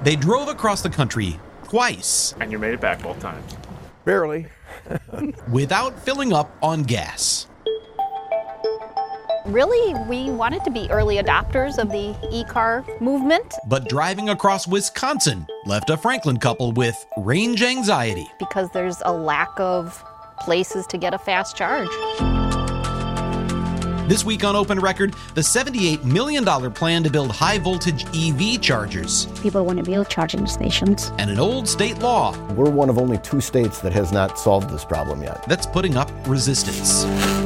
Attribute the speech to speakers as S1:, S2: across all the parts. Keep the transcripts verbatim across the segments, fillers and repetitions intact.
S1: They drove across the country twice.
S2: And you made it back both times.
S3: Barely.
S1: Without filling up on gas.
S4: Really, we wanted to be early adopters of the e-car movement.
S1: But driving across Wisconsin left a Franklin couple with range anxiety.
S4: Because there's a lack of places to get a fast charge.
S1: This week on Open Record, the seventy-eight million dollars plan to build high-voltage E V chargers.
S5: People want to build charging stations.
S1: And an old state law.
S3: We're one of only two states that has not solved this problem yet.
S1: That's putting up resistance.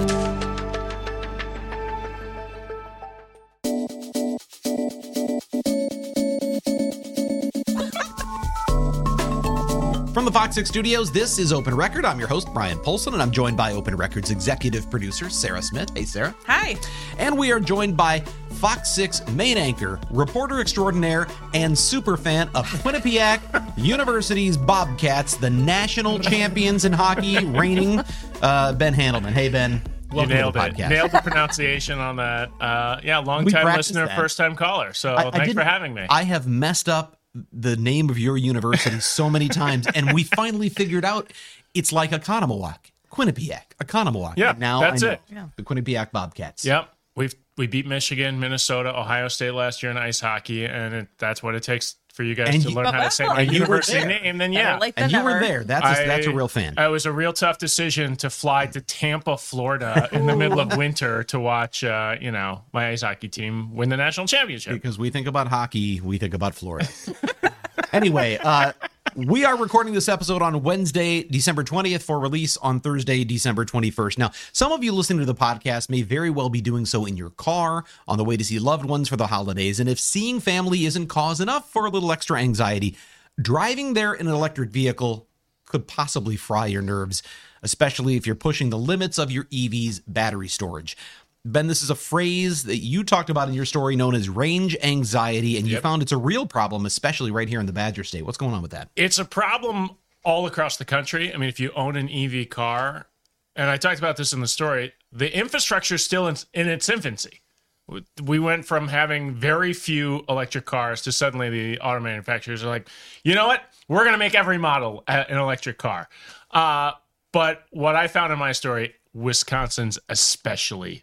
S1: From the Fox six studios, this is Open Record. I'm your host, Brian Polson, and I'm joined by Open Record's executive producer, Sarah Smith. Hey, Sarah.
S6: Hi.
S1: And we are joined by Fox six main anchor, reporter extraordinaire, and super fan of Quinnipiac University's Bobcats, the national champions in hockey, reigning, uh, Ben Handelman. Hey, Ben.
S2: You nailed it. Nailed the pronunciation on that. Uh, yeah, long-time listener, first-time caller. So
S1: I,
S2: thanks
S1: I
S2: for having me.
S1: I have messed up the name of your university so many times, and we finally figured out it's like Oconomowoc, Quinnipiac, Oconomowoc.
S2: Yeah,
S1: and now
S2: that's
S1: I know,
S2: it.
S1: yeah. The Quinnipiac Bobcats.
S2: Yep, we've we beat Michigan, Minnesota, Ohio State last year in ice hockey, and it, that's what it takes for you guys
S1: and
S2: to
S1: you,
S2: learn how to say my university name. Then yeah,
S6: like
S1: and you
S6: ever.
S1: were there. That's a,
S2: I,
S1: that's a real fan.
S2: It was a real tough decision to fly to Tampa, Florida, in the middle of winter to watch, uh, you know, my ice hockey team win the national championship.
S1: Because we think about hockey, we think about Florida. Anyway, uh, we are recording this episode on Wednesday, December twentieth, for release on Thursday, December twenty-first. Now, some of you listening to the podcast may very well be doing so in your car, on the way to see loved ones for the holidays, and if seeing family isn't cause enough for a little extra anxiety, driving there in an electric vehicle could possibly fry your nerves, especially if you're pushing the limits of your E V's battery storage. Ben, this is a phrase that you talked about in your story known as range anxiety, and you
S2: Yep.
S1: found it's a real problem, especially right here in the Badger State. What's going on with that?
S2: It's a problem all across the country. I mean, if you own an E V car, and I talked about this in the story, the infrastructure is still in, in its infancy. We went from having very few electric cars to suddenly the auto manufacturers are like, you know what? We're going to make every model a- an electric car. Uh, but what I found in my story, Wisconsin's especially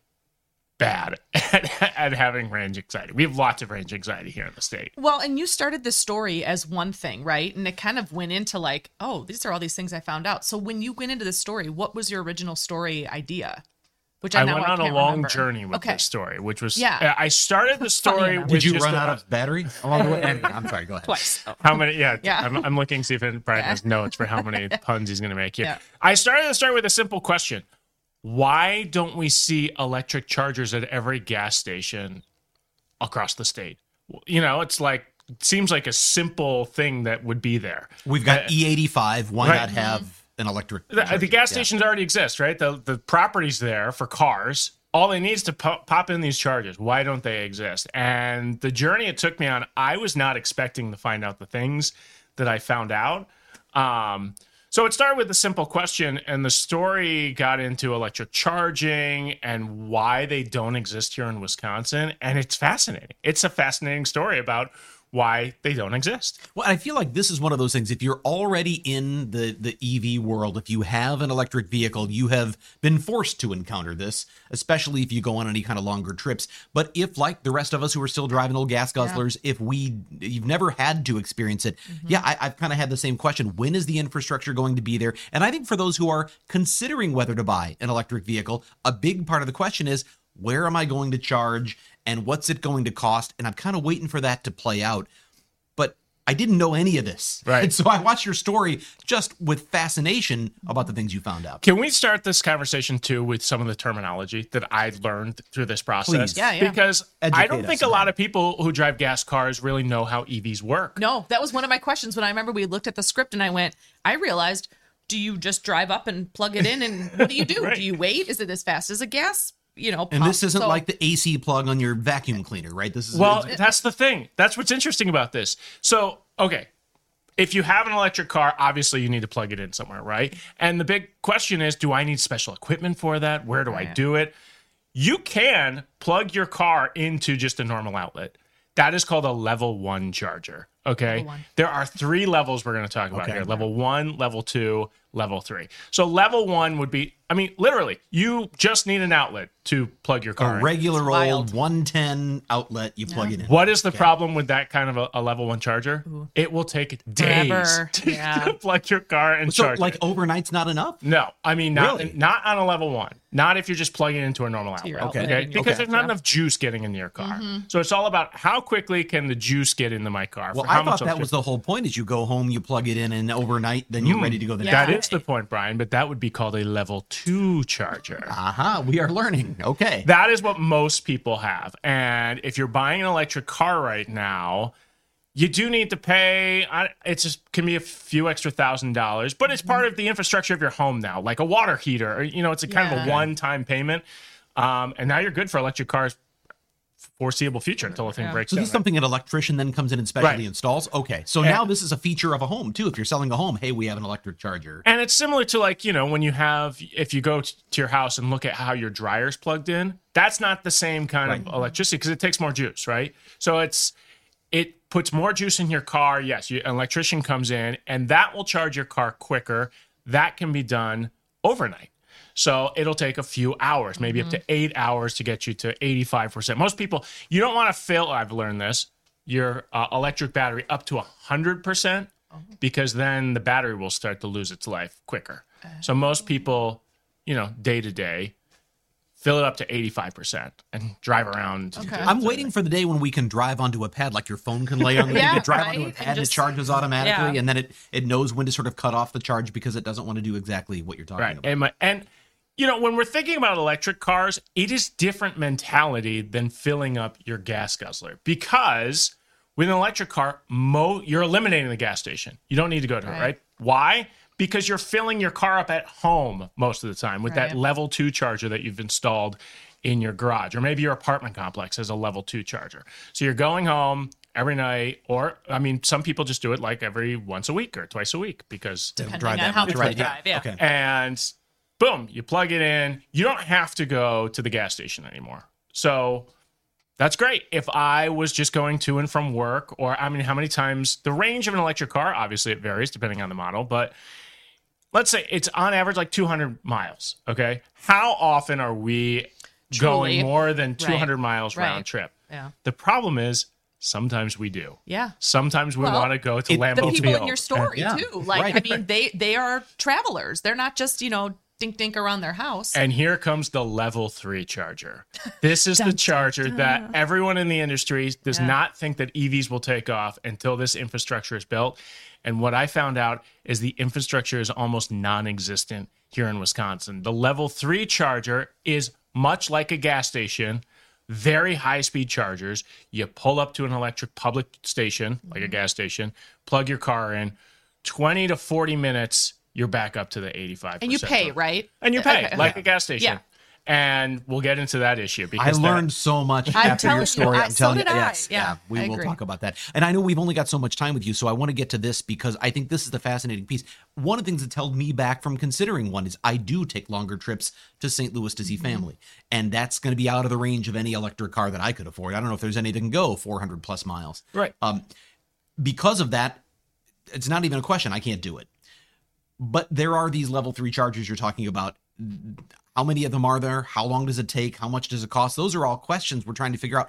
S2: bad at, at having range anxiety. We have lots of range anxiety here in the state.
S6: Well, and you started this story as one thing, right? And it kind of went into like, oh, these are all these things I found out. So when you went into this story, what was your original story idea? Which I,
S2: I
S6: now
S2: went
S6: I
S2: on a
S6: can't
S2: long
S6: remember.
S2: journey with
S6: Okay.
S2: this story, which was,
S6: Yeah.
S2: I started the story with
S1: Did you
S2: just
S1: run
S2: a-
S1: out of battery along the way? Anyway, I'm sorry, go ahead.
S6: Twice. Oh.
S2: How many? Yeah,
S6: Yeah.
S2: I'm, I'm looking to see if Brian has notes for how many puns he's going to make here.
S6: Yeah.
S2: I started the story with a simple question: why don't we see electric chargers at every gas station across the state? You know, it's like it seems like a simple thing that would be there.
S1: We've got
S2: Uh,
S1: E eighty-five. Why
S2: right.
S1: not have an electric?
S2: The, the
S1: charger?
S2: gas
S1: Yeah.
S2: stations already exist, right? The the property's there for cars. All they need is to pop, pop in these chargers. Why don't they exist? And the journey it took me on, I was not expecting to find out the things that I found out. Um, so it started with a simple question, and the story got into electric charging and why they don't exist here in Wisconsin. And it's fascinating. It's a fascinating story about why they don't exist.
S1: Well, I feel like this is one of those things. If you're already in the, the E V world, if you have an electric vehicle, you have been forced to encounter this, especially if you go on any kind of longer trips. But if, like the rest of us who are still driving old gas guzzlers, yeah. if we you've never had to experience it, mm-hmm. yeah, I, I've kind of had the same question. When is the infrastructure going to be there? And I think for those who are considering whether to buy an electric vehicle, a big part of the question is, where am I going to charge and what's it going to cost? And I'm kind of waiting for that to play out. But I didn't know any of this.
S2: Right.
S1: And so I watched your story just with fascination about the things you found out.
S2: Can we start this conversation too with some of the terminology that I learned through this process?
S1: Please.
S6: Yeah, yeah.
S2: Because
S1: Educate
S2: I don't think
S1: us,
S2: a lot
S1: man.
S2: of people who drive gas cars really know how E Vs work.
S6: No, that was one of my questions when I remember we looked at the script and I went, I realized, do you just drive up and plug it in and what do you do?
S2: Right.
S6: Do you wait? Is it as fast as a gas? You know,
S1: And
S6: pump?
S1: this isn't
S6: So-
S1: like the A C plug on your vacuum cleaner, right? This is
S2: Well,
S1: it's-
S2: that's the thing. That's what's interesting about this. So, okay, if you have an electric car, obviously you need to plug it in somewhere, right? And the big question is, do I need special equipment for that? Where do I
S6: Right.
S2: do it? You can plug your car into just a normal outlet. That is called a level one charger. Okay.
S6: Level one.
S2: There are three levels we're going to talk about
S1: Okay.
S2: here. Level one, level two, level three. So level one would be, I mean, literally, you just need an outlet to plug your car
S1: A
S2: in.
S1: regular
S6: wild.
S1: old one ten outlet, you plug it in.
S2: What is the problem with that kind of a, a level one charger? It will take days
S6: Forever.
S2: to,
S6: Yeah.
S2: to plug your car and
S1: So,
S2: charge
S1: like,
S2: it.
S1: overnight's not enough?
S2: No, I mean not
S1: Really?
S2: not on a level one. Not if you're just plugging it into a normal outlet.
S6: your
S2: Okay,
S6: outlet
S1: Okay.
S6: in your
S2: because
S1: Okay.
S2: there's not
S6: Yeah.
S2: enough juice getting into your car. So it's all about how quickly can the juice get into my car.
S1: Well,
S2: for how
S1: I thought
S2: much
S1: that was
S2: electricity-
S1: the whole point is you go home, you plug it in, and overnight, then you're ready to go the next
S2: That
S1: day.
S2: is the point, Brian. But that would be called a level two charger.
S1: Aha, we are learning. Okay.
S2: That is what most people have. And if you're buying an electric car right now, you do need to pay. I- It's just can be a few extra thousand dollars, but it's part of the infrastructure of your home now, like a water heater. Or, you know, it's a kind of a
S6: Yeah.
S2: one-time payment, um, and now you're good for electric cars foreseeable future until the thing
S6: Yeah.
S2: breaks
S1: So
S2: down.
S1: this is something an electrician then comes in and specially
S2: Right.
S1: installs? Okay. So now this is a feature of a home, too. If you're selling a home, hey, we have an electric charger.
S2: And it's similar to like, you know, when you have, if you go t- to your house and look at how your dryer's plugged in, that's not the same kind of electricity because it takes more juice, right? So it's, it puts more juice in your car. Yes, you, an electrician comes in and that will charge your car quicker. That can be done overnight. So it'll take a few hours, maybe up to eight hours to get you to eighty-five percent. Most people, you don't want to fill, I've learned this, your uh, electric battery up to one hundred percent because then the battery will start to lose its life quicker. So most people, you know, day to day, fill it up to eighty-five percent and drive around.
S6: Okay.
S1: I'm waiting for the day when we can drive onto a pad, like your phone can lay on the
S6: Yeah,
S1: you can drive
S6: right?
S1: onto a
S6: And
S1: pad and it
S6: just-
S1: charges automatically,
S6: yeah.
S1: and then it, it knows when to sort of cut off the charge because it doesn't want to do exactly what you're talking
S2: Right.
S1: about.
S2: And, my, and, you know, when we're thinking about electric cars, it is different mentality than filling up your gas guzzler because with an electric car, mo- you're eliminating the gas station. You don't need to go to it,
S6: Right.
S2: right? Why? Because you're filling your car up at home most of the time with that
S6: Right.
S2: level two charger that you've installed in your garage, or maybe your apartment complex has a level two charger. So you're going home every night, or I mean, some people just do it like every once a week or twice a week because
S1: Don't
S6: Depending
S1: drive
S6: on
S1: that
S6: how
S1: much,
S6: much
S1: right?
S6: you drive, yeah.
S1: Okay.
S2: and boom, you plug it in. You don't have to go to the gas station anymore. So that's great. If I was just going to and from work, or I mean, how many times the range of an electric car, obviously it varies depending on the model, but let's say it's on average like two hundred miles. Okay. How often are we
S6: Truly.
S2: going more than two hundred
S6: Right.
S2: miles
S6: Right.
S2: round trip?
S6: Yeah.
S2: The problem is sometimes we do.
S6: Yeah.
S2: Sometimes we
S6: Well,
S2: want to go to
S1: it-
S2: Lambeau
S6: The people
S2: Field.
S6: in your story
S1: Yeah.
S6: too. Like
S1: Right.
S6: I mean, they they are travelers. They're not just, you know, dink dink around their house.
S2: And here comes the level three charger. This is the charger that everyone in the industry does
S6: Yeah.
S2: not think that E Vs will take off until this infrastructure is built. And what I found out is the infrastructure is almost non-existent here in Wisconsin. The level three charger is much like a gas station, very high-speed chargers. You pull up to an electric public station, like a gas station, plug your car in, twenty to forty minutes, you're back up to the eighty-five percent.
S6: And you pay, right?
S2: And you pay
S6: Okay,
S2: like
S6: okay.
S2: a gas station.
S6: Yeah.
S2: And we'll get into that issue
S1: I
S2: because that-
S1: learned so much
S6: I'm
S1: after
S6: telling
S1: your
S6: you,
S1: story.
S6: I-
S1: I'm
S6: so
S1: telling you,
S6: did I.
S1: yes,
S6: Yeah,
S1: we
S6: I
S1: will
S6: agree.
S1: talk about that. And I know we've only got so much time with you, so I want to get to this because I think this is the fascinating piece. One of the things that's held me back from considering one is I do take longer trips to Saint Louis to see
S6: Mm-hmm.
S1: family, and that's going to be out of the range of any electric car that I could afford. I don't know if there's any that can go four hundred plus miles.
S2: Right.
S1: Um, because of that, it's not even a question. I can't do it. But there are these level three chargers you're talking about. How many of them are there? How long does it take? How much does it cost? Those are all questions we're trying to figure out.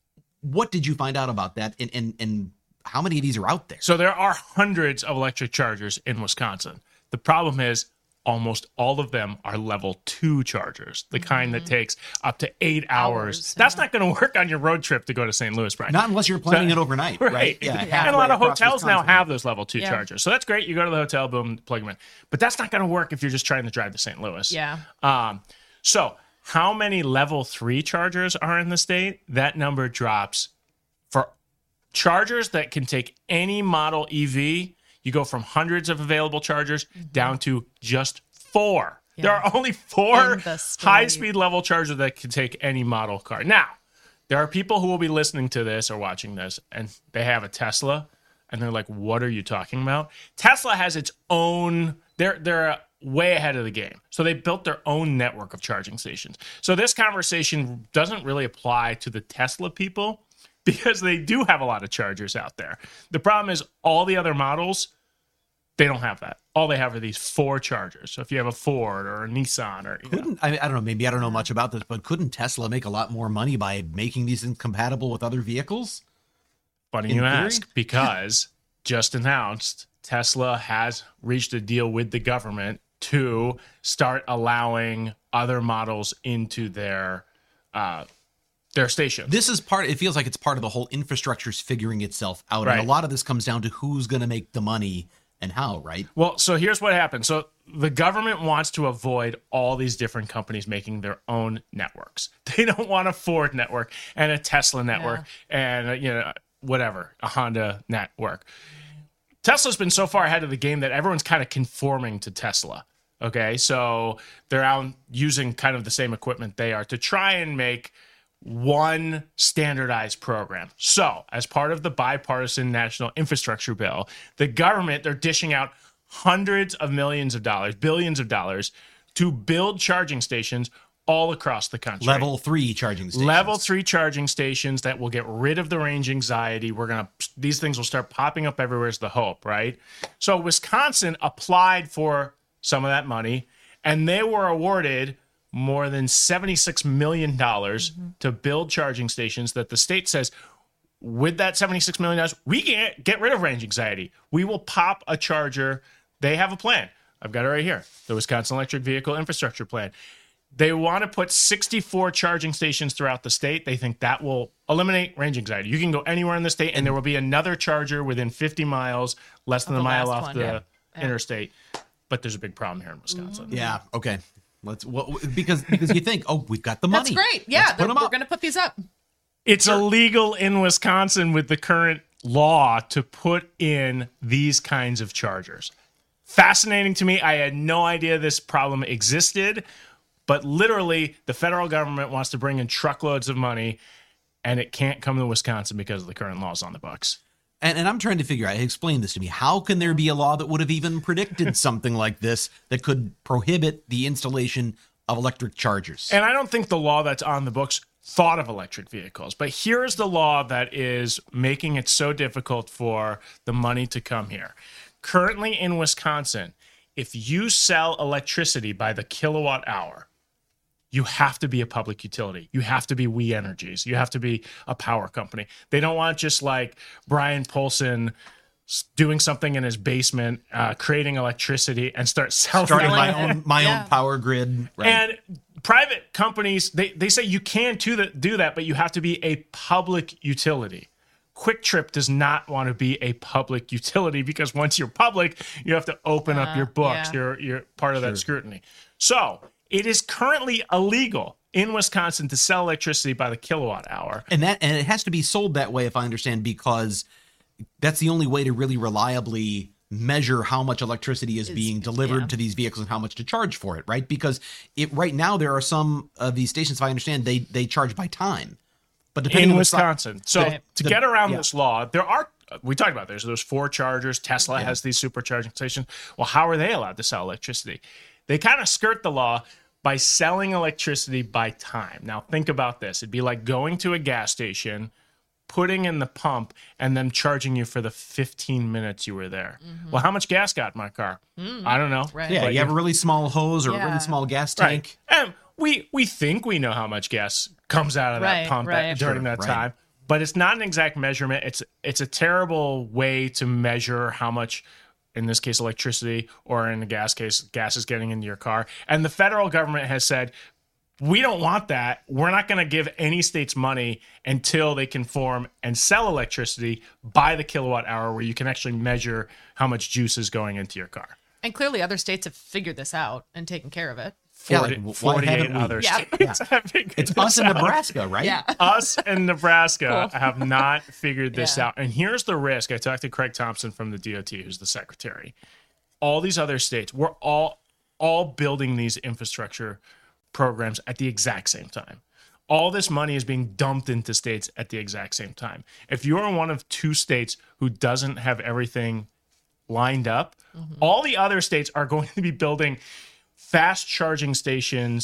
S1: What did you find out about that? And, and, and how many of these are out there?
S2: So there are hundreds of electric chargers in Wisconsin. The problem is almost all of them are level two chargers, the kind that takes up to eight hours.
S6: Hours,
S2: That's
S6: yeah.
S2: not going to work on your road trip to go to Saint Louis, Brian.
S1: Not unless you're planning
S2: So-
S1: it overnight, right?
S2: Right.
S1: Yeah.
S2: And a
S1: halfway
S2: lot of
S1: across
S2: hotels now
S1: Wisconsin.
S2: have those level two
S6: Yeah.
S2: chargers. So that's great. You go to the hotel, boom, plug them in. But that's not going to work if you're just trying to drive to Saint Louis.
S6: Yeah.
S2: Um, so how many level three chargers are in the state? That number drops for chargers that can take any model E V. You go from hundreds of available chargers down to just four. There are only four
S6: In the story.
S2: high-speed level chargers that can take any model car. Now, there are people who will be listening to this or watching this, and they have a Tesla, and they're like, "What are you talking about?" Tesla has its own. They're they're way ahead of the game, so they built their own network of charging stations. So this conversation doesn't really apply to the Tesla people because they do have a lot of chargers out there. The problem is all the other models, they don't have that. All they have are these four chargers. So if you have a Ford or a Nissan or you know,
S1: Couldn't I, I don't know, maybe I don't know much about this, but couldn't Tesla make a lot more money by making these things compatible with other vehicles?
S2: funny
S1: In
S2: you
S1: theory?
S2: ask, because just announced Tesla has reached a deal with the government to start allowing other models into their uh, their station.
S1: This is part, it feels like it's part of the whole infrastructure's figuring itself out.
S2: Right.
S1: And a lot of this comes down to who's going to make the money and how, right?
S2: Well, so here's what happened. So the government wants to avoid all these different companies making their own networks. They don't want a Ford network and a Tesla network and uh, you know whatever, a Honda network. Tesla's been so far ahead of the game that everyone's kind of conforming to Tesla. Okay, so they're out using kind of the same equipment they are to try and make one standardized program. So, as part of the bipartisan national infrastructure bill, the government, they're dishing out hundreds of millions of dollars, billions of dollars to build charging stations all across the country.
S1: Level three charging stations.
S2: Level three charging stations that will get rid of the range anxiety. We're going to, these things will start popping up everywhere is the hope, right? So Wisconsin applied for some of that money and they were awarded more than seventy-six million dollars mm-hmm. to build charging stations that the state says, with that seventy-six million dollars, we can't get rid of range anxiety. We will pop a charger. They have a plan. I've got it right here. The Wisconsin Electric Vehicle Infrastructure Plan. They want to put sixty-four charging stations throughout the state. They think that will eliminate range anxiety. You can go anywhere in the state, and there will be another charger within fifty miles, less than a mile off
S6: one,
S2: the
S6: yeah. Yeah.
S2: interstate. But there's a big problem here in Wisconsin.
S1: Yeah, okay. Let's well, because because you think, oh, we've got the money.
S6: That's great. Yeah,
S1: Let's put
S6: they're-
S1: them
S6: we're
S1: up.
S6: going to put these up.
S2: It's illegal in Wisconsin with the current law to put in these kinds of chargers. Fascinating to me. I had no idea this problem existed, but literally the federal government wants to bring in truckloads of money and it can't come to Wisconsin because of the current laws on the books.
S1: And, and I'm trying to figure out, explain this to me. How can there be a law that would have even predicted something like this that could prohibit the installation of electric chargers?
S2: And I don't think the law that's on the books thought of electric vehicles, but here's the law that is making it so difficult for the money to come here. Currently in Wisconsin, if you sell electricity by the kilowatt hour, you have to be a public utility. You have to be We Energies. You have to be a power company. They don't want just like Brian Polson doing something in his basement, uh, creating electricity and start selling
S1: Starting
S2: it.
S1: my own my
S6: Yeah.
S1: own power grid. Right.
S2: And private companies, they, they say you can do that, do that, but you have to be a public utility. Quick Trip does not want to be a public utility because once you're public, you have to open up your books.
S6: yeah.
S2: You're, you're part of that scrutiny. So it is currently illegal in Wisconsin to sell electricity by the kilowatt hour.
S1: And that and it has to be sold that way, if I understand, because that's the only way to really reliably measure how much electricity is being delivered
S6: yeah.
S1: to these vehicles and how much to charge for it, right? Because it right now there are some of these stations, if I understand, they they charge by time. But depending
S2: In
S1: on the si-
S2: Wisconsin. So
S6: Right.
S2: to
S1: the-
S2: get around
S1: yeah.
S2: this law, there are, we talked about this, there's four chargers. Tesla has these supercharging stations. Well, how are they allowed to sell electricity? They kind of skirt the law by selling electricity by time. Now, think about this. It'd be like going to a gas station, putting in the pump, and then charging you for the fifteen minutes you were there. Well, how much gas got in my car? I don't know.
S6: Right.
S1: Yeah,
S2: But
S1: you have a really small hose or a
S6: Yeah.
S1: really small gas
S2: Right.
S1: tank.
S2: And we we think we know how much gas comes out of that
S6: Right,
S2: pump
S6: right.
S2: at, during
S1: Sure,
S2: that
S1: right.
S2: time. But it's not an exact measurement. It's it's a terrible way to measure how much, in this case, electricity, or in the gas case, gas is getting into your car. And the federal government has said, we don't want that. We're not going to give any states money until they conform and sell electricity by the kilowatt hour, where you can actually measure how much juice is going into your car.
S6: And clearly other states have figured this out and taken care of it.
S1: Yeah,
S2: forty,
S1: like, why
S2: forty-eight
S1: haven't we?
S2: other
S6: Yeah.
S2: states have figured
S1: It's
S2: this
S1: us in
S2: out.
S1: Nebraska, right?
S6: Yeah.
S2: Us and Nebraska
S6: Cool.
S2: have not figured this
S6: Yeah.
S2: out. And here's the risk. I talked to Craig Thompson from the D O T, who's the secretary. All these other states, we're all all building these infrastructure programs at the exact same time. All this money is being dumped into states at the exact same time. If you're one of two states who doesn't have everything lined up, all the other states are going to be building fast charging stations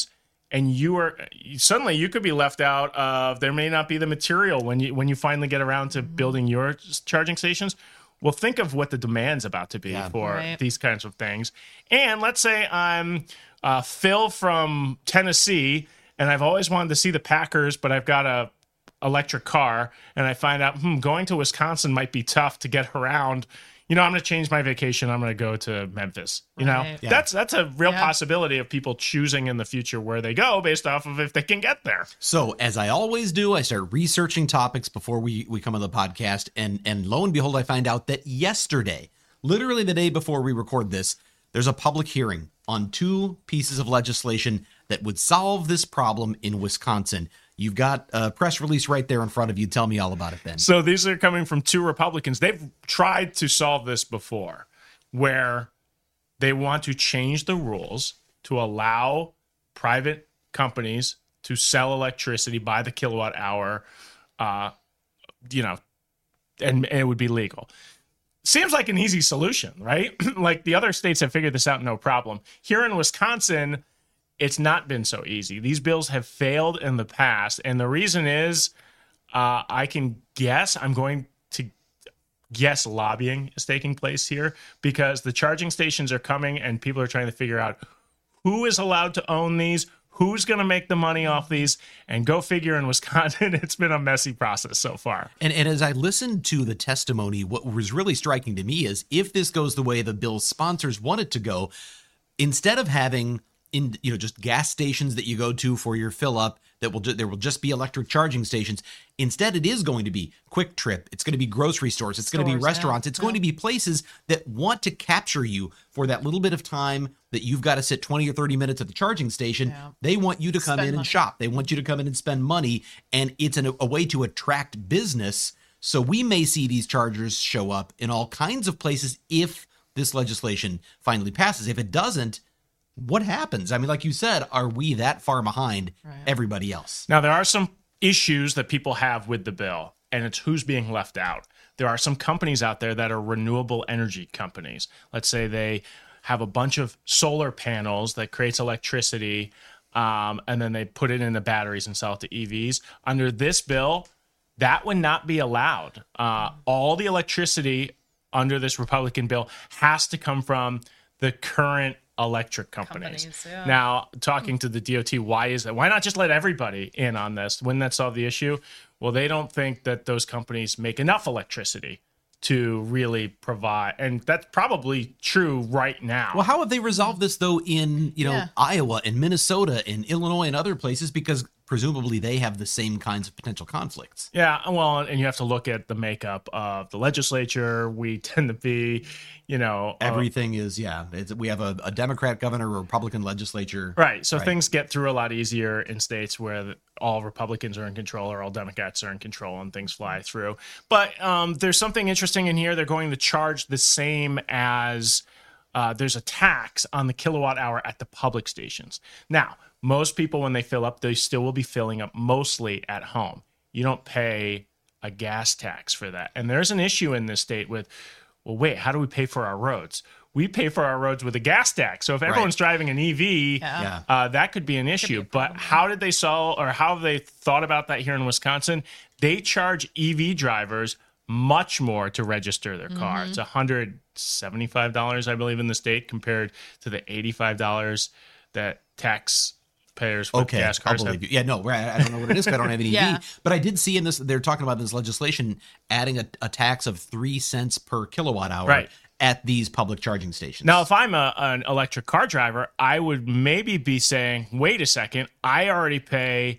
S2: and you are suddenly you could be left out of, there may not be the material when you when you finally get around to building your charging stations. Well, think of what the demand's about to be
S1: Yeah.
S2: for
S6: Right.
S2: these kinds of things. And let's say I'm uh, Phil from Tennessee, and I've always wanted to see the Packers, but I've got a electric car, and I find out, hmm, going to Wisconsin might be tough to get around. You know, I'm going to change my vacation. I'm going to go to Memphis. You know,
S6: Right.
S1: Yeah.
S2: that's that's a real
S6: Yeah.
S2: possibility of people choosing in the future where they go based off of if they can get there.
S1: So, as I always do, I start researching topics before we, we come on the podcast. And, and lo and behold, I find out that yesterday, literally the day before we record this, there's a public hearing on two pieces of legislation that would solve this problem in Wisconsin. You've got a press release right there in front of you. Tell me all about it, Ben.
S2: So these are coming from two Republicans. They've tried to solve this before, where they want to change the rules to allow private companies to sell electricity by the kilowatt hour, uh, you know, and, and it would be legal. Seems like an easy solution, right? Like the other states have figured this out, no problem. Here in Wisconsin, it's not been so easy. These bills have failed in the past. And the reason is, uh, I can guess, I'm going to guess lobbying is taking place here because the charging stations are coming and people are trying to figure out who is allowed to own these, who's going to make the money off these, and go figure in Wisconsin, it's been a messy process so far.
S1: And, and as I listened to the testimony, what was really striking to me is if this goes the way the bill's sponsors want it to go, instead of having in you know just gas stations that you go to for your fill up that will ju- there will just be electric charging stations, instead it is going to be Quick Trip, it's going to be grocery stores, it's going to be
S6: Stores, yeah.
S1: restaurants, it's going to be places that want to capture you for that little bit of time that you've got to sit twenty or thirty minutes at the charging station.
S6: Yeah.
S1: They want you to come
S6: Spend
S1: in and
S6: money.
S1: shop. They want you to come in and spend money, and it's an, a way to attract business. So we may see these chargers show up in all kinds of places if this legislation finally passes. If it doesn't, what happens? I mean, like you said, are we that far behind everybody else?
S2: Now, there are some issues that people have with the bill, and it's who's being left out. There are some companies out there that are renewable energy companies. Let's say they have a bunch of solar panels that creates electricity, um, and then they put it in the batteries and sell it to E Vs. Under this bill, that would not be allowed. Uh, all the electricity under this Republican bill has to come from the current electric companies.
S6: Companies, yeah.
S2: Now, talking to the D O T, why is that? Why not just let everybody in on this? Wouldn't that solve the issue? Well, they don't think that those companies make enough electricity to really provide, and that's probably true right now.
S1: Well, how have they resolved this though in, you know,
S6: Yeah.
S1: Iowa and Minnesota and Illinois and other places, because presumably they have the same kinds of potential conflicts.
S2: Yeah, well, and you have to look at the makeup of the legislature. We tend to be, you know, uh,
S1: Everything is, yeah, it's, we have a, a Democrat governor, a Republican legislature.
S2: right. So things get through a lot easier in states where the, all Republicans are in control or all Democrats are in control and things fly through. But um, there's something interesting in here. They're going to charge the same as uh, there's a tax on the kilowatt hour at the public stations. Now, most people, when they fill up, they still will be filling up mostly at home. You don't pay a gas tax for that. And there's an issue in this state with, well, wait, how do we pay for our roads? We pay for our roads with a gas tax. So if everyone's driving an E V,
S6: Yeah.
S1: Yeah.
S2: uh, that could be an issue. But how did they solve, or how have they thought about that here in Wisconsin? They charge E V drivers much more to register their car.
S6: Mm-hmm.
S2: It's one hundred seventy-five dollars, I believe, in the state compared to the eighty-five dollars that taxpayers with
S1: Okay,
S2: gas
S1: I'll
S2: cars have.
S1: believe you. Yeah, no, right, I don't know what it is 'cause I don't have an E V.
S6: Yeah.
S1: But I did see in this, they're talking about this legislation adding a, a tax of three cents per kilowatt hour
S2: Right.
S1: at these public charging stations.
S2: Now, if I'm a, an electric car driver, I would maybe be saying, wait a second, I already pay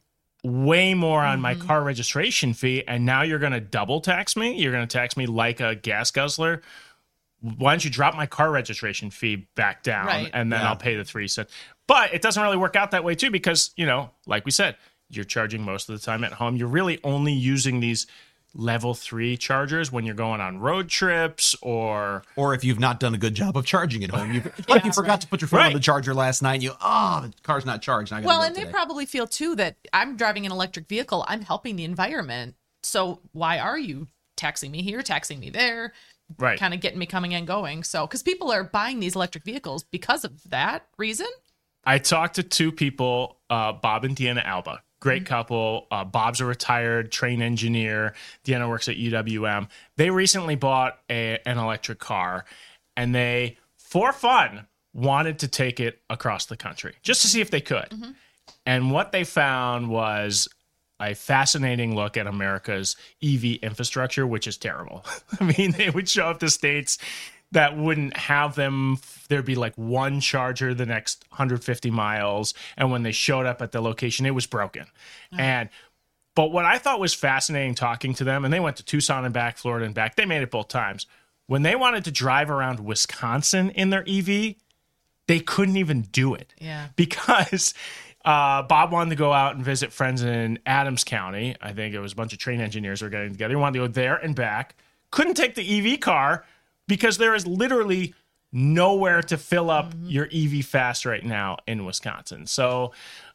S2: way more on my car registration fee, and now you're going to double tax me? You're going to tax me like a gas guzzler? Why don't you drop my car registration fee back down,
S6: Right.
S2: and then
S1: Yeah.
S2: I'll pay the three cents? But it doesn't really work out that way, too, because, you know, like we said, you're charging most of the time at home. You're really only using these level three chargers when you're going on road trips or
S1: Or if you've not done a good job of charging at home. You, like you forgot to put your phone on
S2: Right.
S1: the charger last night and you, oh, the car's not charged. I gotta
S6: Well,
S1: do it
S6: and they
S1: today.
S6: probably feel too that I'm driving an electric vehicle. I'm helping the environment. So why are you taxing me here, taxing me there?
S2: right.
S6: Kind of getting me coming and going. So, because people are buying these electric vehicles because of that reason.
S2: I talked to two people, uh, Bob and Deanna Alba. Great couple. Uh, Bob's a retired train engineer. Deanna works at U W M. They recently bought a, an electric car, and they, for fun, wanted to take it across the country just to see if they could. Mm-hmm. And what they found was a fascinating look at America's E V infrastructure, which is terrible. I mean, they would show up to states that wouldn't have them. There'd be like one charger the next one hundred fifty miles. And when they showed up at the location, it was broken. Oh. And, but what I thought was fascinating talking to them, and they went to Tucson and back, Florida and back. They made it both times. When they wanted to drive around Wisconsin in their E V, they couldn't even do it.
S6: Yeah.
S2: Because uh, Bob wanted to go out and visit friends in Adams County. I think it was a bunch of train engineers who were getting together. He wanted to go there and back. Couldn't take the E V car because there is literally nowhere to fill up mm-hmm. your E V fast right now in Wisconsin. So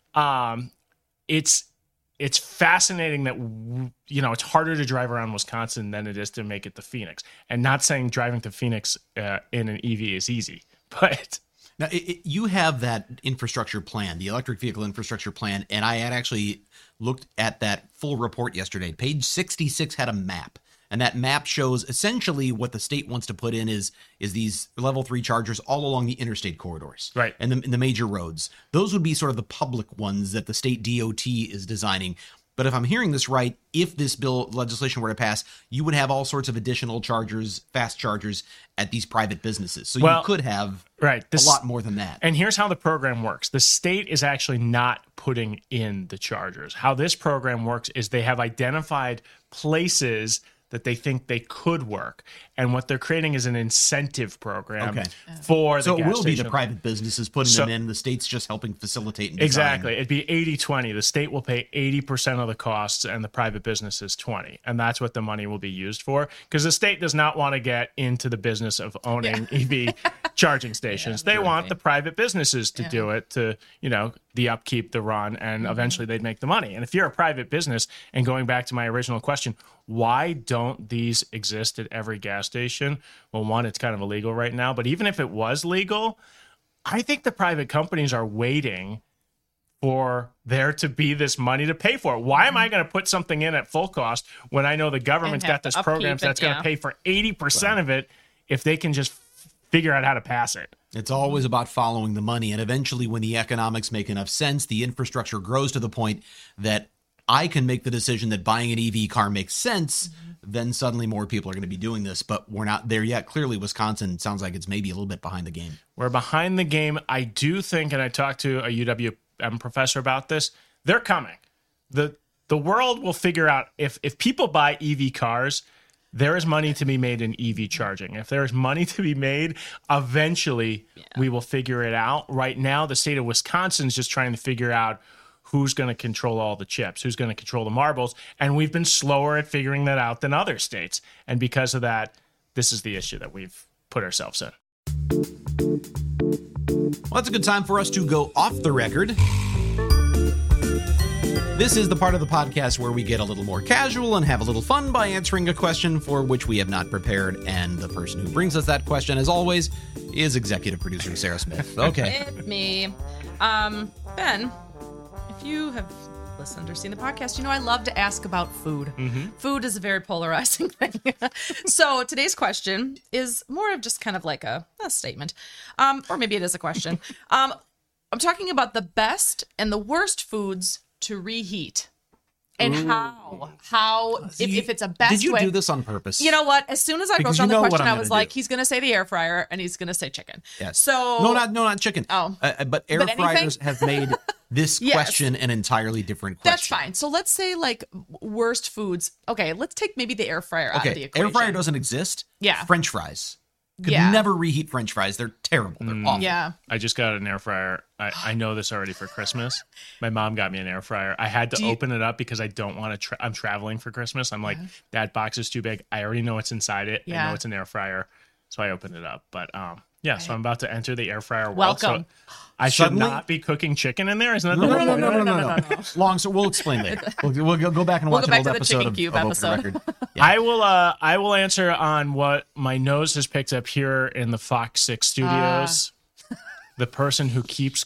S2: um, it's it's fascinating that, you know, it's harder to drive around Wisconsin than it is to make it to Phoenix. And not saying driving to Phoenix uh, in an E V is easy, but...
S1: Now, it, it, you have that infrastructure plan, the electric vehicle infrastructure plan, and I had actually looked at that full report yesterday. Page sixty-six had a map, and that map shows essentially what the state wants to put in is is these level three chargers all along the interstate corridors,
S2: right,
S1: and the, in the major roads. Those would be sort of the public ones that the state D O T is designing. But if I'm hearing this right, if this bill legislation were to pass, you would have all sorts of additional chargers, fast chargers at these private businesses. So well, you could have
S2: right, this,
S1: a lot more than that.
S2: And here's how the program works. The state is actually not putting in the chargers. How this program works is they have identified places that they think they could work. And what they're creating is an incentive program
S1: okay.
S2: for the
S1: So it
S2: gas
S1: will
S2: station.
S1: be the private businesses putting
S2: so,
S1: them in. The state's just helping facilitate and design.
S2: Exactly. It'd be eighty twenty. The state will pay eighty percent of the costs and the private business is twenty. And that's what the money will be used for. Because the state does not want to get into the business of owning yeah. E V charging stations. Yeah, they want right. the private businesses to yeah. do it, to, you know, the upkeep, the run, and mm-hmm. eventually they'd make the money. And if you're a private business, and going back to my original question, why don't these exist at every gas station? Well, one, it's kind of illegal right now, but even if it was legal, I think the private companies are waiting for there to be this money to pay for it. Why am I going to put something in at full cost when I know the government's got this program that's going to pay for eighty percent well, of it if they can just figure out how to pass it?
S1: It's always about following the money. And eventually, when the economics make enough sense, the infrastructure grows to the point that I can make the decision that buying an E V car makes sense, mm-hmm. then suddenly more people are going to be doing this. But we're not there yet. Clearly, Wisconsin sounds like it's maybe a little bit behind the game.
S2: We're behind the game. I do think, and I talked to a U W M professor about this, they're coming. The the world will figure out if, if people buy E V cars, there is money to be made in E V charging. If there is money to be made, eventually yeah. we will figure it out. Right now, the state of Wisconsin is just trying to figure out who's going to control all the chips, who's going to control the marbles. And we've been slower at figuring that out than other states. And because of that, this is the issue that we've put ourselves in.
S1: Well, that's a good time for us to go off the record. This is the part of the podcast where we get a little more casual and have a little fun by answering a question for which we have not prepared. And the person who brings us that question, as always, is executive producer Sarah Smith. Okay.
S6: It's me. Um, Ben, if you have listened or seen the podcast, you know I love to ask about food. Mm-hmm. Food is a very polarizing thing. So today's question is more of just kind of like a, a statement. Um, or maybe it is a question. um, I'm talking about the best and the worst foods to reheat. And Ooh. how, how, if,
S1: you,
S6: if it's a best way.
S1: Did you
S6: way,
S1: do this on purpose?
S6: You know what? As soon as I
S1: because
S6: wrote down the question, I was like,
S1: do.
S6: he's going to say the air fryer and he's going to say chicken.
S1: Yes.
S6: So
S1: no, not no, not chicken.
S6: Oh,
S1: uh, but air
S6: but
S1: fryers have made this yes. question an entirely different question.
S6: That's fine. So let's say like worst foods. Okay, let's take maybe the air fryer
S1: okay.
S6: out of the equation.
S1: Air fryer doesn't exist.
S6: Yeah.
S1: French fries. Could
S6: yeah.
S1: never reheat French fries. They're terrible. They're mm, awful.
S6: Yeah.
S2: I just got an air fryer. I, I know this already for Christmas. My mom got me an air fryer. I had to you, open it up because I don't want to. Tra- I'm traveling for Christmas. I'm like, uh, that box is too big. I already know what's inside it.
S6: Yeah.
S2: I know it's an air fryer. So I opened it up. But um, yeah, right. so I'm about to enter the air fryer.
S6: Welcome.
S2: World, so I should Suddenly? not be cooking chicken in there. Isn't that
S1: no,
S2: the
S1: no,
S2: whole
S1: no,
S2: point?
S1: no, no, no, no, no, no, no. Long, so we'll explain later. We'll, we'll go back and
S6: we'll
S1: watch
S6: go
S1: an
S6: back
S1: old
S6: to the
S1: episode
S6: chicken
S1: of,
S6: cube
S1: of
S6: episode.
S1: Open Record. Yeah.
S2: I will. Uh, I will answer on what my nose has picked up here in the Fox Six studios. Uh. The person who keeps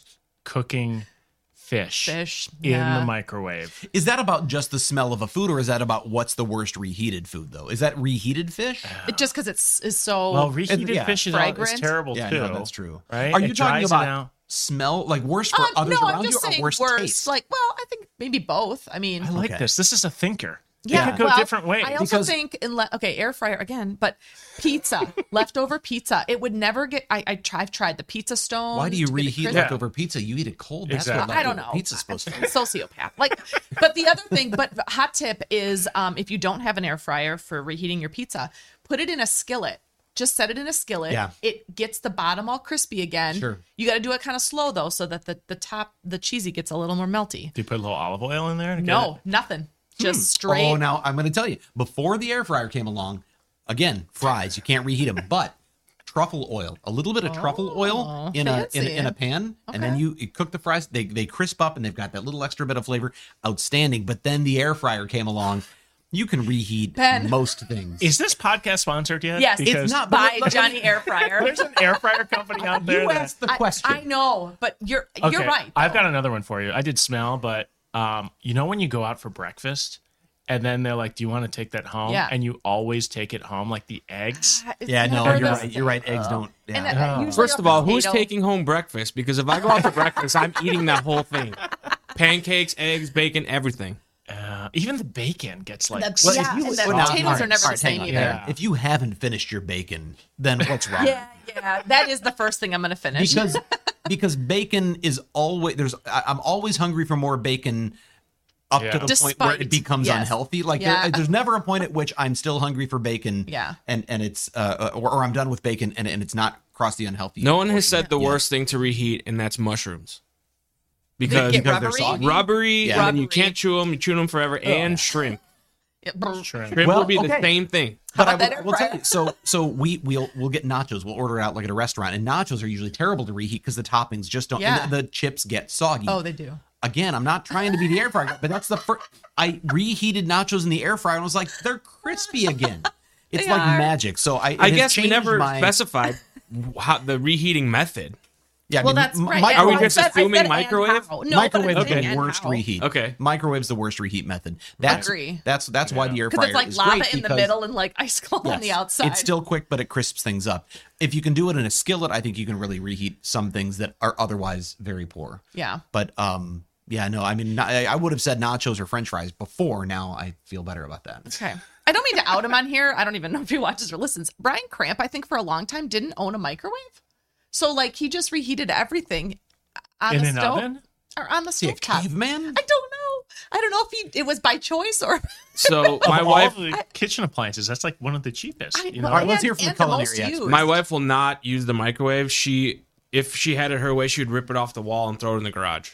S2: cooking fish,
S6: Fish,
S2: in
S6: yeah.
S2: the microwave.
S1: Is that about just the smell of a food, or is that about what's the worst reheated food, though? Is that reheated fish?
S6: It, just because it's is so.
S2: Well, reheated
S1: yeah,
S2: fish is, all, is
S6: fragrant.
S2: terrible
S1: Yeah,
S2: too.
S1: no, that's true.
S2: Right?
S1: Are you
S2: It
S1: talking
S2: dries it
S1: about
S2: out.
S1: smell, like worse for
S6: Um,
S1: others
S6: no,
S1: around
S6: I'm
S1: you,
S6: just
S1: or
S6: saying
S1: worse
S6: worse.
S1: taste?
S6: Like, well, I think maybe both. I mean,
S2: I like
S1: Okay.
S2: this. This is a thinker.
S6: yeah,
S2: it could go
S6: well,
S2: different ways.
S6: I also
S1: Because-
S6: think, in le- okay, air fryer again, but pizza, leftover pizza, it would never get. I, I try, I've tried the pizza stone.
S1: Why do you
S6: to get it
S1: reheat
S6: crisp.
S1: leftover pizza? You eat it cold. That's
S2: Exactly.
S1: what
S6: I don't
S1: leftover
S6: know.
S1: pizza's supposed to be.
S6: Sociopath. Like, but the other thing, but hot tip is, um, if you don't have an air fryer for reheating your pizza, put it in a skillet. Just set it in a skillet.
S1: Yeah.
S6: It gets the bottom all crispy again.
S1: Sure.
S6: You got to do it kind of slow though, so that the the top, the cheesy gets a little more melty.
S2: Do you put a little olive oil in there? to get
S6: No,
S2: it?
S6: nothing. Just straight.
S1: Oh, now I'm going to tell you. Before the air fryer came along, again, fries, you can't reheat them, but truffle oil, a little bit of truffle oil in a, in a in a pan, and then
S6: Okay.
S1: you, you cook the fries. They they crisp up, and they've got that little extra bit of flavor. Outstanding. But then the air fryer came along. You can reheat
S6: Ben.
S1: most things.
S2: Is this podcast sponsored yet?
S6: Yes, it's
S2: Because
S1: not,
S6: by
S1: but-
S6: Johnny Air Fryer.
S2: There's an air fryer company out there.
S1: You
S2: that-
S1: asked the
S6: I-
S1: question.
S6: I, know, but you're
S2: Okay,
S6: you're right.
S2: I've
S6: though.
S2: got another one for you. I did smell, but um, you know when you go out for breakfast and then they're like, "Do you want to take that home?"
S6: Yeah.
S2: And you always take it home, like the eggs.
S6: It's
S1: yeah, no,
S6: never
S1: you're
S6: the
S1: right. You're right. Eggs don't. Yeah.
S6: And, uh, usually
S7: First
S6: a
S7: of all, who's
S6: potato-
S7: taking home breakfast? Because if I go out for breakfast, I'm eating that whole thing. Pancakes, eggs, bacon, everything.
S2: Uh, even the bacon gets like.
S6: The-
S1: Well,
S6: yeah,
S1: if you-
S6: and the
S1: well, now,
S6: potatoes
S1: all
S6: are
S1: right,
S6: never
S1: all
S6: the
S1: right,
S6: same
S1: hang on.
S6: either.
S2: Yeah.
S1: If you haven't finished your bacon, then what's wrong?
S6: Yeah, yeah, that is the first thing I'm gonna finish.
S1: because because bacon is always there's I- I'm always hungry for more bacon up
S2: Yeah.
S1: to the point where it
S6: Despite-
S1: becomes
S6: yes.
S1: unhealthy. Like
S6: Yeah.
S1: there, there's never a point at which I'm still hungry for bacon.
S6: Yeah.
S1: and and it's uh or, or I'm done with bacon and and it's not crossed the unhealthy.
S7: No one has
S1: portion
S7: said the
S1: yet.
S7: worst thing to reheat, and that's mushrooms.
S6: They
S7: Because
S6: get
S1: because they're
S6: rubbery.
S1: soggy.
S7: rubbery,
S1: Yeah.
S7: and then you
S6: Rubbery.
S7: can't chew them. You chew them forever, and shrimp.
S6: Yeah, brr.
S2: Shrimp.
S7: Shrimp
S1: Well,
S7: will be
S1: okay.
S7: the same thing.
S1: But I
S6: about that
S1: will,
S6: air
S1: will tell
S6: fryer?
S1: you. So so we we'll we'll get nachos. We'll order it out like at a restaurant, and nachos are usually terrible to reheat because the toppings just don't.
S6: Yeah.
S1: And the, the chips get soggy.
S6: Oh, they do.
S1: Again, I'm not trying to be the air fryer guy, but that's the first. I reheated nachos in the air fryer and was like, they're crispy again. It's
S6: They
S1: like
S6: are.
S1: magic. So I, it
S7: I
S1: has
S7: guess we
S1: changed
S7: never
S1: my,
S7: specified how the reheating method.
S1: Yeah, I
S6: Well,
S1: mean,
S6: that's
S1: m-
S6: right.
S1: microwave-
S7: Are we
S6: I
S7: just
S6: said- I
S7: assuming
S6: said and
S7: microwave?
S6: how. No,
S1: microwave
S6: but
S1: is
S6: I'm
S1: the
S6: saying
S1: worst
S6: and how.
S1: reheat.
S7: Okay.
S1: Microwave's the worst reheat method. That's
S6: Agree.
S1: that's that's why the air
S6: Because
S1: fryer
S6: it's like
S1: is
S6: lava
S1: great
S6: in the
S1: because-
S6: middle and like ice cream on the
S1: Yes.
S6: outside.
S1: It's still quick, but it crisps things up. If you can do it in a skillet, I think you can really reheat some things that are otherwise very poor.
S6: Yeah.
S1: But um, yeah, no, I mean, I I would have said nachos or French fries before. Now I feel better about that.
S6: Okay. I don't mean to out him on here. I don't even know if he watches or listens. Brian Cramp, I think for a long time, didn't own a microwave. So like he just reheated everything on
S2: In
S6: the
S2: an
S6: stove
S2: oven?
S6: or on the
S1: See, a
S6: stove top.
S1: caveman?
S6: I don't know. I don't know if he it was by choice or
S7: So my
S2: Of
S7: wife,
S2: all the kitchen appliances, that's like one of the cheapest.
S6: I-
S2: you know?
S1: All right, let's
S6: and-
S1: hear from the
S6: and the
S1: culinary
S6: most
S1: expert.
S6: used.
S7: my wife will not use the microwave. She, if she had it her way, she would rip it off the wall and throw it in the garage.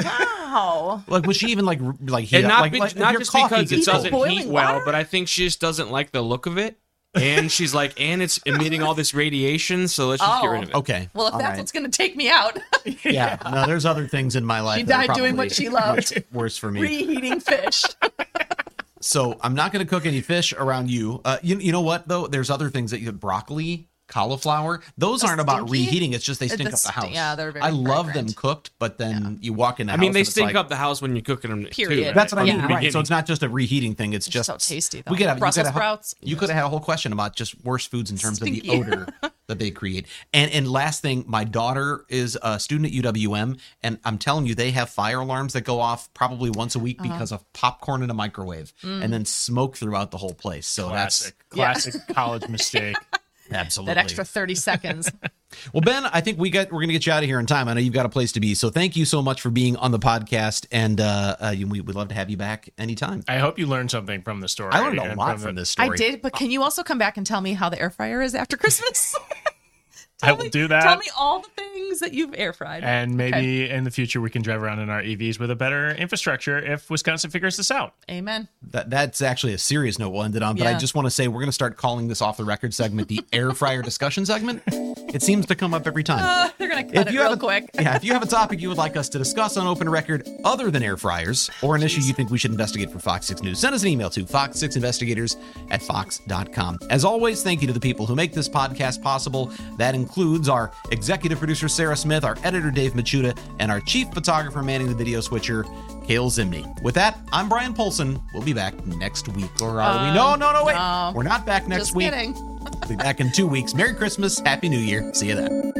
S6: Wow.
S1: Like, was she even like r- like heat
S7: And
S1: up?
S7: not,
S1: like,
S7: be-
S1: like, if
S7: not
S1: your
S7: just
S1: coffee
S7: because it
S1: gets cold.
S7: doesn't
S6: boiling
S7: heat well,
S6: water?
S7: but I think she just doesn't like the look of it. And she's like, and it's emitting all this radiation, so let's just get rid of it.
S1: Okay.
S6: Well, if
S1: all
S6: that's
S1: right.
S6: what's going to take me out,
S1: yeah. No, there's other things in my life.
S6: She
S1: that are
S6: died doing what
S1: probably
S6: she loved.
S1: much worse for me.
S6: reheating fish.
S1: So I'm not going to cook any fish around you. Uh, you. You know what though? There's other things that you broccoli, cauliflower. Those
S6: The
S1: aren't about
S6: stinky?
S1: reheating. It's just they
S6: Uh,
S1: stink
S6: the
S1: up the
S6: sti-
S1: house.
S6: yeah, they're very
S1: I love them
S6: fragrant.
S1: cooked, but then you walk in the
S7: I
S1: house.
S7: mean, they
S1: and it's
S7: stink
S1: like-
S7: up the house when you're cooking them.
S6: Period.
S7: Too,
S1: That's what I
S6: Yeah.
S1: mean,
S6: From the
S1: right? So it's not just a reheating thing. It's just
S6: so tasty, though.
S1: We could have
S6: Brussels
S1: you could have,
S6: sprouts.
S1: You could have had a whole question about just worst foods in terms
S6: Stinky.
S1: of the odor that they create. And and last thing, my daughter is a student at U W M, and I'm telling you, they have fire alarms that go off probably once a week
S6: Uh-huh.
S1: because of popcorn in a microwave,
S6: Mm.
S1: and then smoke throughout the whole place. So
S2: Classic,
S6: Yeah.
S2: classic college mistake.
S1: that's absolutely
S6: That extra thirty seconds.
S1: Well, Ben, I think we got we're gonna get you out of here in time. I know you've got a place to be, so thank you so much for being on the podcast, and uh, uh we would love to have you back anytime.
S2: I hope you learned something from the story.
S1: I learned a
S2: and
S1: lot
S2: the-
S1: from this story.
S6: I did, but can you also come back and tell me how the air fryer is after Christmas?
S2: I will do that.
S6: Tell me all the things that you've air fried.
S2: And maybe
S6: Okay.
S2: in the future we can drive around in our E Vs with a better infrastructure if Wisconsin figures this out.
S6: Amen.
S1: That that's actually a serious note we'll end it on, but I
S6: Yeah.
S1: just want to say we're going to start calling this off the record segment the air fryer discussion segment. It's It seems to come up every time.
S6: Uh, they're going to cut it
S1: you
S6: real
S1: have a,
S6: quick.
S1: yeah, if you have a topic you would like us to discuss on Open Record other than air fryers, or an issue you think we should investigate for Fox six News, send us an email to fox six investigators at fox dot com. As always, thank you to the people who make this podcast possible. That includes our executive producer, Sarah Smith, our editor, Dave Machuda, and our chief photographer manning the video switcher, Kale Zimney. With that, I'm Brian Polson. We'll be back next week. Or are
S6: Um,
S1: we? No, no, no, wait.
S6: no.
S1: We're not back next
S6: Just
S1: week.
S6: kidding.
S1: We'll be back in two weeks. Merry Christmas. Happy New Year. See you then.